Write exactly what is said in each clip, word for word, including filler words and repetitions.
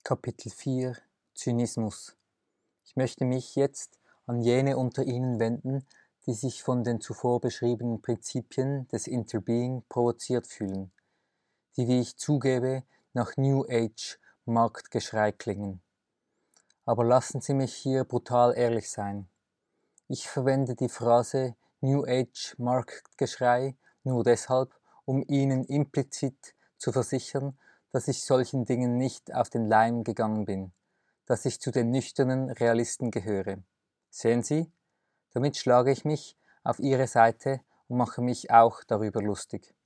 Kapitel vier Zynismus. Ich möchte mich jetzt an jene unter Ihnen wenden, die sich von den zuvor beschriebenen Prinzipien des Interbeing provoziert fühlen, die, wie ich zugebe, nach New Age Marktgeschrei klingen. Aber lassen Sie mich hier brutal ehrlich sein. Ich verwende die Phrase New Age Marktgeschrei nur deshalb, um Ihnen implizit zu versichern, dass ich solchen Dingen nicht auf den Leim gegangen bin, dass ich zu den nüchternen Realisten gehöre. Sehen Sie, damit schlage ich mich auf Ihre Seite und mache mich auch darüber lustig.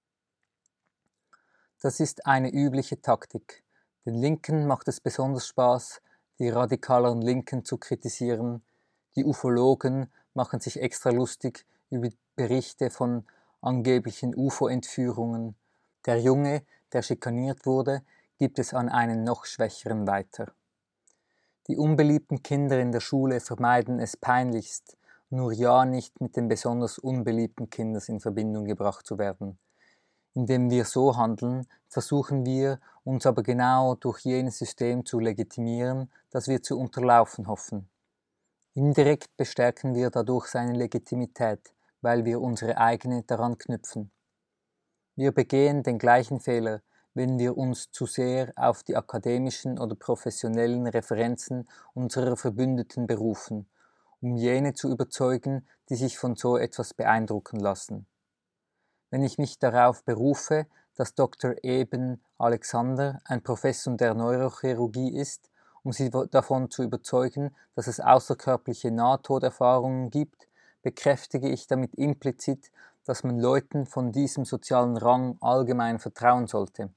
Das ist eine übliche Taktik. Den Linken macht es besonders Spaß, die radikaleren Linken zu kritisieren. Die Ufologen machen sich extra lustig über Berichte von angeblichen U F O-Entführungen. Der Junge, der schikaniert wurde, gibt es an einen noch Schwächeren weiter. Die unbeliebten Kinder in der Schule vermeiden es peinlichst, nur ja nicht mit den besonders unbeliebten Kindern in Verbindung gebracht zu werden. Indem wir so handeln, versuchen wir, uns aber genau durch jenes System zu legitimieren, das wir zu unterlaufen hoffen. Indirekt bestärken wir dadurch seine Legitimität, weil wir unsere eigene daran knüpfen. Wir begehen den gleichen Fehler, wenn wir uns zu sehr auf die akademischen oder professionellen Referenzen unserer Verbündeten berufen, um jene zu überzeugen, die sich von so etwas beeindrucken lassen. Wenn ich mich darauf berufe, dass Doktor Eben Alexander ein Professor der Neurochirurgie ist, um sie davon zu überzeugen, dass es außerkörperliche Nahtoderfahrungen gibt, bekräftige ich damit implizit, dass man Leuten von diesem sozialen Rang allgemein vertrauen sollte.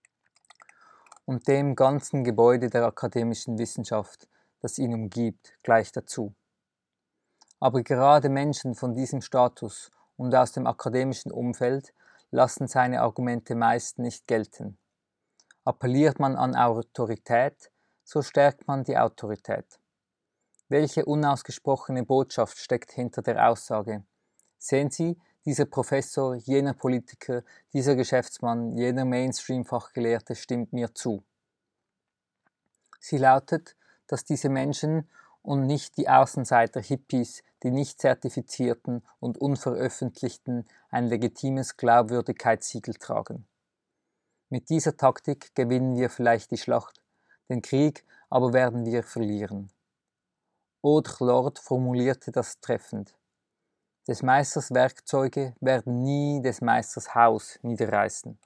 Und dem ganzen Gebäude der akademischen Wissenschaft, das ihn umgibt, gleich dazu. Aber gerade Menschen von diesem Status und aus dem akademischen Umfeld lassen seine Argumente meist nicht gelten. Appelliert man an Autorität, so stärkt man die Autorität. Welche unausgesprochene Botschaft steckt hinter der Aussage? Sehen Sie, dieser Professor, jener Politiker, dieser Geschäftsmann, jener Mainstream-Fachgelehrte stimmt mir zu. Sie lautet, dass diese Menschen und nicht die Außenseiter-Hippies, die nicht zertifizierten und unveröffentlichten, ein legitimes Glaubwürdigkeitssiegel tragen. Mit dieser Taktik gewinnen wir vielleicht die Schlacht, den Krieg aber werden wir verlieren. Audre-Lorde formulierte das treffend. Des Meisters Werkzeuge werden nie des Meisters Haus niederreißen.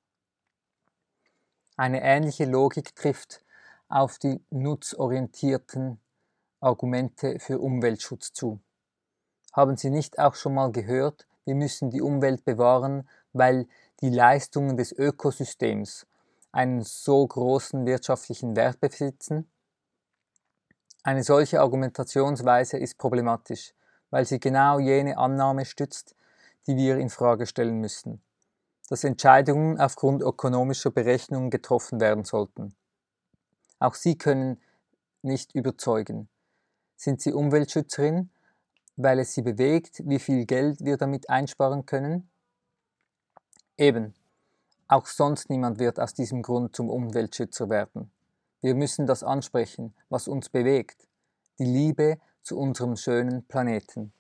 Eine ähnliche Logik trifft auf die nutzorientierten Argumente für Umweltschutz zu. Haben Sie nicht auch schon mal gehört, wir müssen die Umwelt bewahren, weil die Leistungen des Ökosystems einen so großen wirtschaftlichen Wert besitzen? Eine solche Argumentationsweise ist problematisch, weil sie genau jene Annahme stützt, die wir in Frage stellen müssen, dass Entscheidungen aufgrund ökonomischer Berechnungen getroffen werden sollten. Auch Sie können nicht überzeugen. Sind Sie Umweltschützerin, weil es Sie bewegt, wie viel Geld wir damit einsparen können? Eben, auch sonst niemand wird aus diesem Grund zum Umweltschützer werden. Wir müssen das ansprechen, was uns bewegt, die Liebe zu unserem schönen Planeten.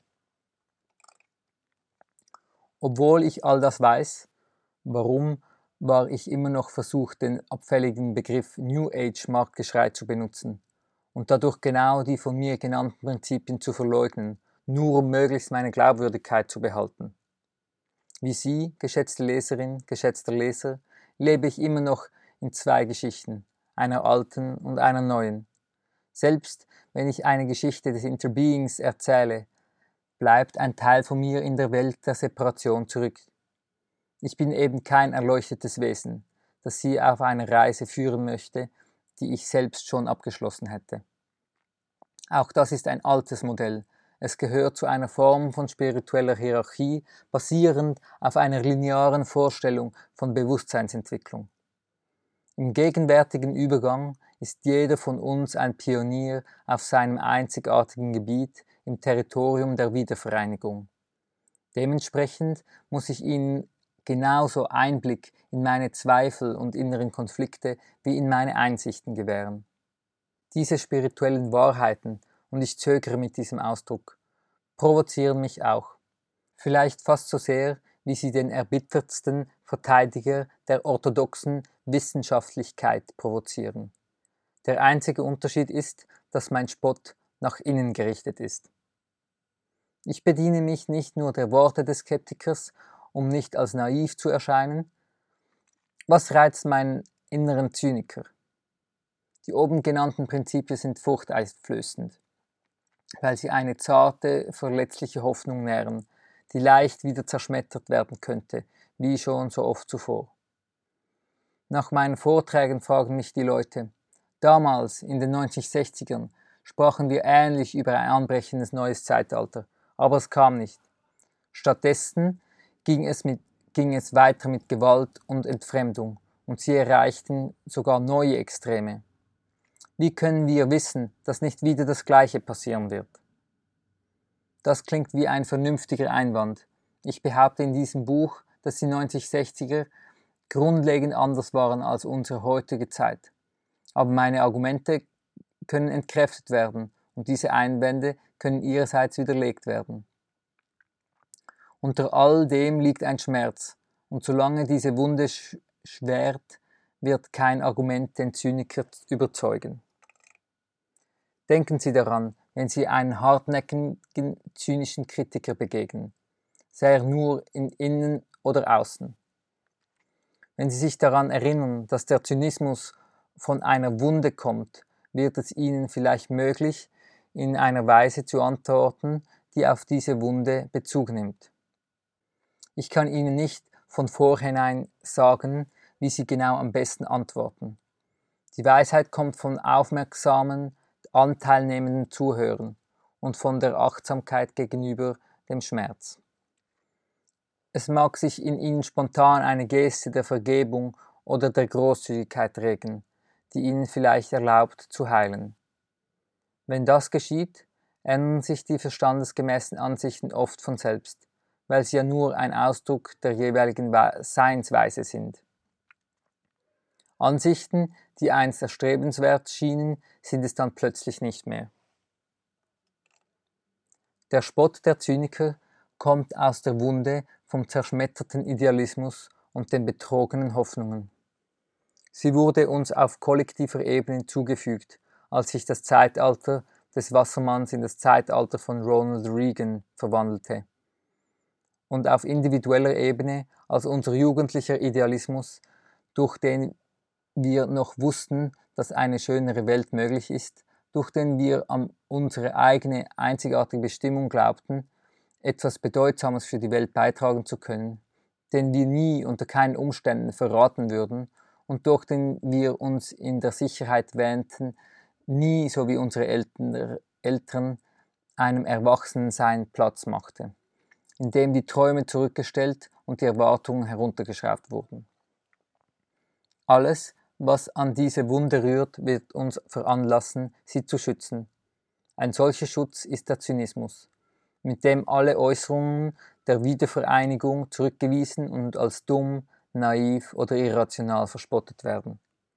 Obwohl ich all das weiß, warum war ich immer noch versucht, den abfälligen Begriff New Age Marktgeschrei zu benutzen und dadurch genau die von mir genannten Prinzipien zu verleugnen, nur um möglichst meine Glaubwürdigkeit zu behalten. Wie Sie, geschätzte Leserin, geschätzter Leser, lebe ich immer noch in zwei Geschichten, einer alten und einer neuen. Selbst wenn ich eine Geschichte des Interbeings erzähle, bleibt ein Teil von mir in der Welt der Separation zurück. Ich bin eben kein erleuchtetes Wesen, das Sie auf eine Reise führen möchte, die ich selbst schon abgeschlossen hätte. Auch das ist ein altes Modell. Es gehört zu einer Form von spiritueller Hierarchie, basierend auf einer linearen Vorstellung von Bewusstseinsentwicklung. Im gegenwärtigen Übergang ist jeder von uns ein Pionier auf seinem einzigartigen Gebiet im Territorium der Wiedervereinigung. Dementsprechend muss ich Ihnen genauso Einblick in meine Zweifel und inneren Konflikte wie in meine Einsichten gewähren. Diese spirituellen Wahrheiten, und ich zögere mit diesem Ausdruck, provozieren mich auch, vielleicht fast so sehr, wie sie den erbittertsten Verteidiger der orthodoxen Wissenschaftlichkeit provozieren. Der einzige Unterschied ist, dass mein Spott nach innen gerichtet ist. Ich bediene mich nicht nur der Worte des Skeptikers, um nicht als naiv zu erscheinen. Was reizt meinen inneren Zyniker? Die oben genannten Prinzipien sind furchteinflößend, weil sie eine zarte, verletzliche Hoffnung nähren, die leicht wieder zerschmettert werden könnte, wie schon so oft zuvor. Nach meinen Vorträgen fragen mich die Leute, damals, in den neunzehnhundertsechzigern, sprachen wir ähnlich über ein anbrechendes neues Zeitalter, aber es kam nicht. Stattdessen ging es, mit, ging es weiter mit Gewalt und Entfremdung, und sie erreichten sogar neue Extreme. Wie können wir wissen, dass nicht wieder das Gleiche passieren wird? Das klingt wie ein vernünftiger Einwand. Ich behaupte in diesem Buch, dass die neunzehnhundertsechziger grundlegend anders waren als unsere heutige Zeit. Aber meine Argumente können entkräftet werden und diese Einwände können ihrerseits widerlegt werden. Unter all dem liegt ein Schmerz, und solange diese Wunde sch- schwert, wird kein Argument den Zyniker überzeugen. Denken Sie daran, wenn Sie einen hartnäckigen, zynischen Kritiker begegnen, sei er nur in Innen oder Außen. Wenn Sie sich daran erinnern, dass der Zynismus von einer Wunde kommt, wird es Ihnen vielleicht möglich, in einer Weise zu antworten, die auf diese Wunde Bezug nimmt. Ich kann Ihnen nicht von vornherein sagen, wie Sie genau am besten antworten. Die Weisheit kommt von aufmerksamen, anteilnehmenden Zuhören und von der Achtsamkeit gegenüber dem Schmerz. Es mag sich in Ihnen spontan eine Geste der Vergebung oder der Großzügigkeit regen, die Ihnen vielleicht erlaubt zu heilen. Wenn das geschieht, ändern sich die verstandesgemäßen Ansichten oft von selbst, weil sie ja nur ein Ausdruck der jeweiligen Seinsweise sind. Ansichten, die einst erstrebenswert schienen, sind es dann plötzlich nicht mehr. Der Spott der Zyniker kommt aus der Wunde vom zerschmetterten Idealismus und den betrogenen Hoffnungen. Sie wurde uns auf kollektiver Ebene zugefügt, als sich das Zeitalter des Wassermanns in das Zeitalter von Ronald Reagan verwandelte. Und auf individueller Ebene als unser jugendlicher Idealismus, durch den wir noch wussten, dass eine schönere Welt möglich ist, durch den wir an unsere eigene einzigartige Bestimmung glaubten, etwas Bedeutsames für die Welt beitragen zu können, den wir nie unter keinen Umständen verraten würden und durch den wir uns in der Sicherheit wähnten, nie, so wie unsere Eltern, Eltern einem Erwachsenensein Platz machte, in dem die Träume zurückgestellt und die Erwartungen heruntergeschraubt wurden. Alles, was an diese Wunde rührt, wird uns veranlassen, sie zu schützen. Ein solcher Schutz ist der Zynismus, mit dem alle Äußerungen der Wiedervereinigung zurückgewiesen und als dumm, naiv oder irrational verspottet werden.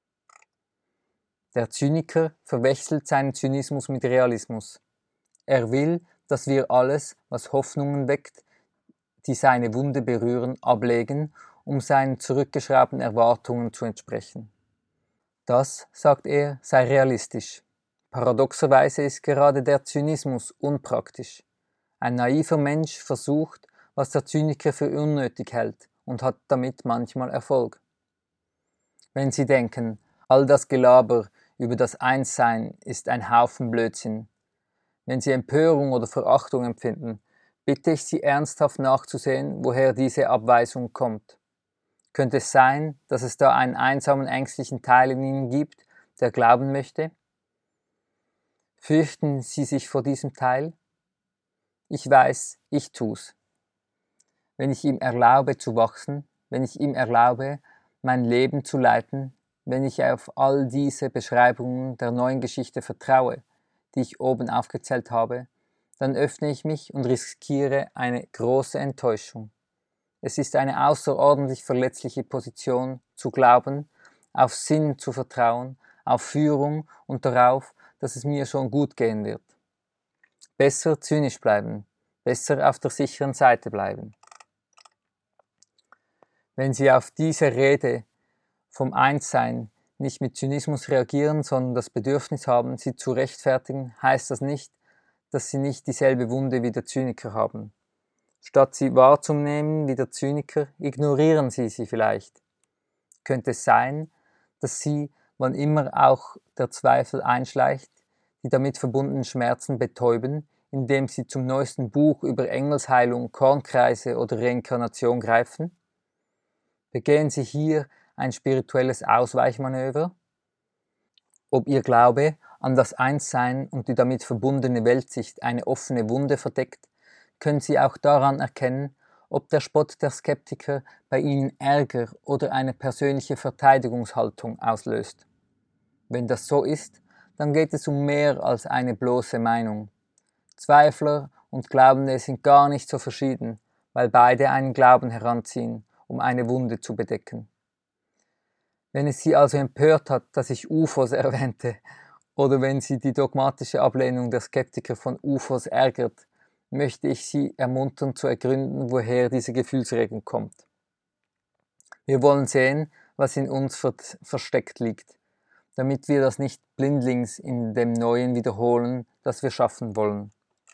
Der Zyniker verwechselt seinen Zynismus mit Realismus. Er will, dass wir alles, was Hoffnungen weckt, die seine Wunde berühren, ablegen, um seinen zurückgeschraubten Erwartungen zu entsprechen. Das, sagt er, sei realistisch. Paradoxerweise ist gerade der Zynismus unpraktisch. Ein naiver Mensch versucht, was der Zyniker für unnötig hält und hat damit manchmal Erfolg. Wenn Sie denken, all das Gelaber über das Einssein ist ein Haufen Blödsinn, wenn Sie Empörung oder Verachtung empfinden, bitte ich Sie ernsthaft nachzusehen, woher diese Abweisung kommt. Könnte es sein, dass es da einen einsamen, ängstlichen Teil in Ihnen gibt, der glauben möchte? Fürchten Sie sich vor diesem Teil? Ich weiß, ich tu's. Wenn ich ihm erlaube zu wachsen, wenn ich ihm erlaube, mein Leben zu leiten, wenn ich auf all diese Beschreibungen der neuen Geschichte vertraue, die ich oben aufgezählt habe, dann öffne ich mich und riskiere eine große Enttäuschung. Es ist eine außerordentlich verletzliche Position, zu glauben, auf Sinn zu vertrauen, auf Führung und darauf, dass es mir schon gut gehen wird. Besser zynisch bleiben, besser auf der sicheren Seite bleiben. Wenn Sie auf diese Rede vom Einssein nicht mit Zynismus reagieren, sondern das Bedürfnis haben, sie zu rechtfertigen, heißt das nicht, dass Sie nicht dieselbe Wunde wie der Zyniker haben. Statt sie wahrzunehmen wie der Zyniker, ignorieren Sie sie vielleicht. Könnte es sein, dass Sie, wann immer auch der Zweifel einschleicht, die damit verbundenen Schmerzen betäuben, indem Sie zum neuesten Buch über Engelsheilung, Kornkreise oder Reinkarnation greifen? Begehen Sie hier ein spirituelles Ausweichmanöver? Ob Ihr Glaube an das Einssein und die damit verbundene Weltsicht eine offene Wunde verdeckt, können Sie auch daran erkennen, ob der Spott der Skeptiker bei Ihnen Ärger oder eine persönliche Verteidigungshaltung auslöst. Wenn das so ist, dann geht es um mehr als eine bloße Meinung. Zweifler und Glaubende sind gar nicht so verschieden, weil beide einen Glauben heranziehen, um eine Wunde zu bedecken. Wenn es Sie also empört hat, dass ich U F Os erwähnte, oder wenn Sie die dogmatische Ablehnung der Skeptiker von U F Os ärgert, möchte ich Sie ermuntern zu ergründen, woher diese Gefühlsregung kommt. Wir wollen sehen, was in uns versteckt liegt, damit wir das nicht blindlings in dem Neuen wiederholen, das wir schaffen wollen.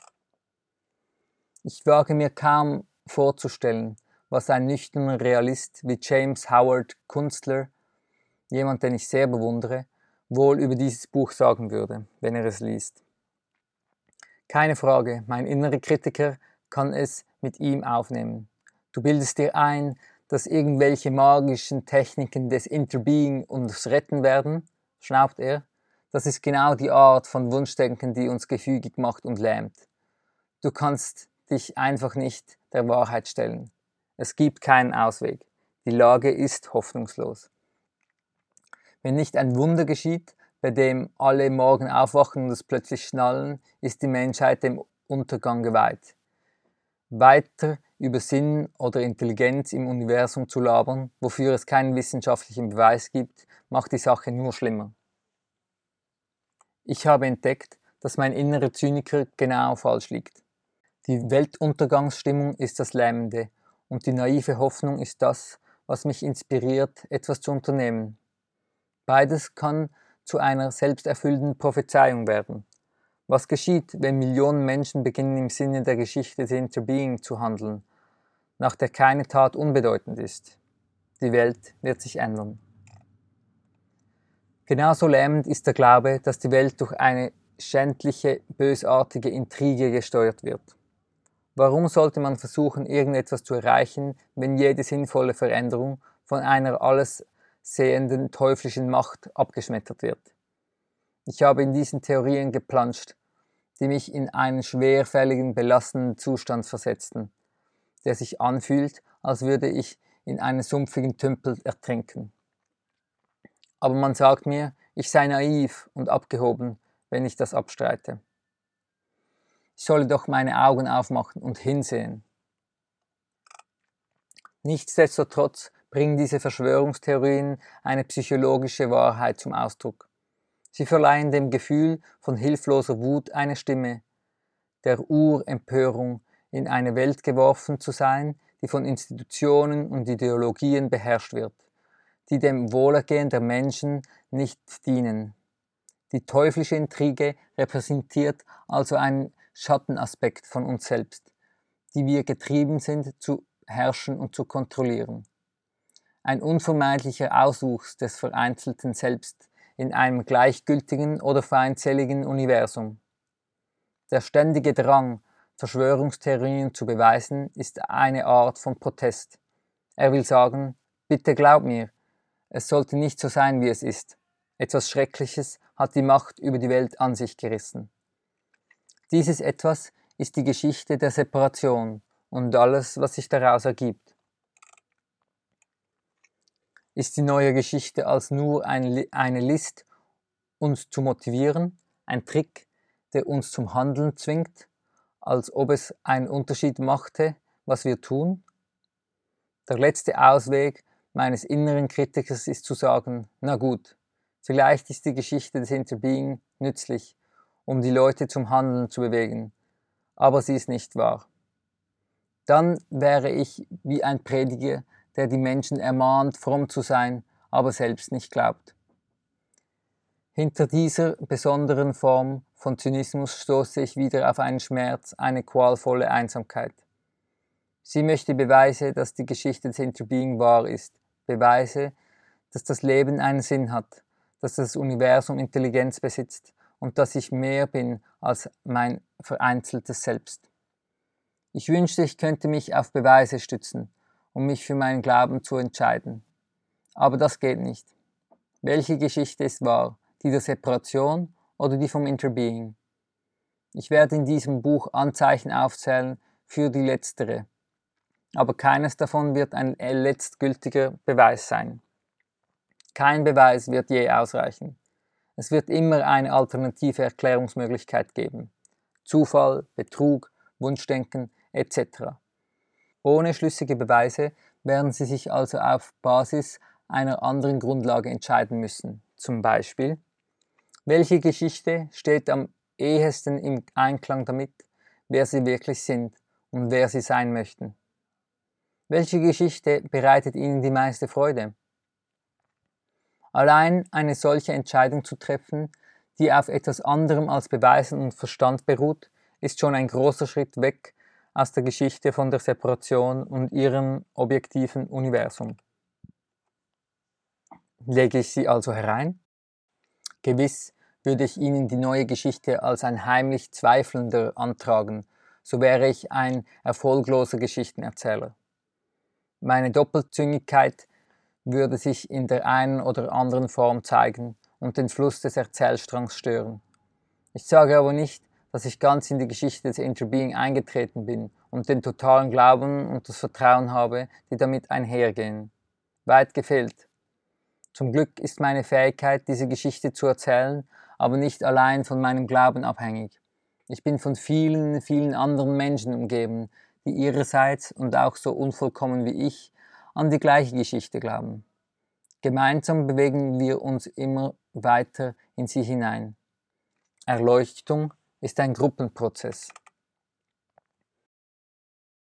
Ich wage mir kaum vorzustellen, was ein nüchterner Realist wie James Howard Kunstler, jemand, den ich sehr bewundere, wohl über dieses Buch sagen würde, wenn er es liest. Keine Frage, mein innerer Kritiker kann es mit ihm aufnehmen. Du bildest dir ein, dass irgendwelche magischen Techniken des Interbeing uns retten werden, schnaubt er. Das ist genau die Art von Wunschdenken, die uns gefügig macht und lähmt. Du kannst dich einfach nicht der Wahrheit stellen. Es gibt keinen Ausweg. Die Lage ist hoffnungslos. Wenn nicht ein Wunder geschieht, bei dem alle morgen aufwachen und es plötzlich schnallen, ist die Menschheit dem Untergang geweiht. Weiter über Sinn oder Intelligenz im Universum zu labern, wofür es keinen wissenschaftlichen Beweis gibt, macht die Sache nur schlimmer. Ich habe entdeckt, dass mein innerer Zyniker genau falsch liegt. Die Weltuntergangsstimmung ist das Lähmende und die naive Hoffnung ist das, was mich inspiriert, etwas zu unternehmen. Beides kann zu einer selbsterfüllenden Prophezeiung werden. Was geschieht, wenn Millionen Menschen beginnen im Sinne der Geschichte des Interbeing zu handeln, nach der keine Tat unbedeutend ist? Die Welt wird sich ändern. Genauso lähmend ist der Glaube, dass die Welt durch eine schändliche, bösartige Intrige gesteuert wird. Warum sollte man versuchen, irgendetwas zu erreichen, wenn jede sinnvolle Veränderung von einer alles sehenden teuflischen Macht abgeschmettert wird? Ich habe in diesen Theorien geplanscht, die mich in einen schwerfälligen, belastenden Zustand versetzten, der sich anfühlt, als würde ich in einen sumpfigen Tümpel ertrinken. Aber man sagt mir, ich sei naiv und abgehoben, wenn ich das abstreite. Ich solle doch meine Augen aufmachen und hinsehen. Nichtsdestotrotz bringen diese Verschwörungstheorien eine psychologische Wahrheit zum Ausdruck. Sie verleihen dem Gefühl von hilfloser Wut eine Stimme, der Urempörung, in eine Welt geworfen zu sein, die von Institutionen und Ideologien beherrscht wird, die dem Wohlergehen der Menschen nicht dienen. Die teuflische Intrige repräsentiert also einen Schattenaspekt von uns selbst, die wir getrieben sind zu herrschen und zu kontrollieren. Ein unvermeidlicher Auswuchs des vereinzelten Selbst in einem gleichgültigen oder feindseligen Universum. Der ständige Drang, Verschwörungstheorien zu beweisen, ist eine Art von Protest. Er will sagen, bitte glaub mir, es sollte nicht so sein, wie es ist. Etwas Schreckliches hat die Macht über die Welt an sich gerissen. Dieses Etwas ist die Geschichte der Separation und alles, was sich daraus ergibt. Ist die neue Geschichte als nur ein, eine List, uns zu motivieren, ein Trick, der uns zum Handeln zwingt, als ob es einen Unterschied machte, was wir tun? Der letzte Ausweg meines inneren Kritikers ist zu sagen, na gut, vielleicht ist die Geschichte des Interbeing nützlich, um die Leute zum Handeln zu bewegen, aber sie ist nicht wahr. Dann wäre ich wie ein Prediger, der die Menschen ermahnt, fromm zu sein, aber selbst nicht glaubt. Hinter dieser besonderen Form von Zynismus stoße ich wieder auf einen Schmerz, eine qualvolle Einsamkeit. Sie möchte Beweise, dass die Geschichte des Interbeing wahr ist, Beweise, dass das Leben einen Sinn hat, dass das Universum Intelligenz besitzt und dass ich mehr bin als mein vereinzeltes Selbst. Ich wünschte, ich könnte mich auf Beweise stützen, um mich für meinen Glauben zu entscheiden. Aber das geht nicht. Welche Geschichte ist wahr? Die der Separation oder die vom Interbeing? Ich werde in diesem Buch Anzeichen aufzählen für die letztere, aber keines davon wird ein letztgültiger Beweis sein. Kein Beweis wird je ausreichen. Es wird immer eine alternative Erklärungsmöglichkeit geben. Zufall, Betrug, Wunschdenken et cetera. Ohne schlüssige Beweise werden Sie sich also auf Basis einer anderen Grundlage entscheiden müssen. Zum Beispiel, welche Geschichte steht am ehesten im Einklang damit, wer Sie wirklich sind und wer Sie sein möchten? Welche Geschichte bereitet Ihnen die meiste Freude? Allein eine solche Entscheidung zu treffen, die auf etwas anderem als Beweisen und Verstand beruht, ist schon ein großer Schritt weg aus der Geschichte von der Separation und ihrem objektiven Universum. Lege ich sie also herein? Gewiss würde ich Ihnen die neue Geschichte als ein heimlich Zweifelnder antragen, so wäre ich ein erfolgloser Geschichtenerzähler. Meine Doppelzüngigkeit würde sich in der einen oder anderen Form zeigen und den Fluss des Erzählstrangs stören. Ich sage aber nicht, dass ich ganz in die Geschichte des Interbeing eingetreten bin und den totalen Glauben und das Vertrauen habe, die damit einhergehen. Weit gefehlt. Zum Glück ist meine Fähigkeit, diese Geschichte zu erzählen, aber nicht allein von meinem Glauben abhängig. Ich bin von vielen, vielen anderen Menschen umgeben, die ihrerseits und auch so unvollkommen wie ich an die gleiche Geschichte glauben. Gemeinsam bewegen wir uns immer weiter in sie hinein. Erleuchtung ist ein Gruppenprozess.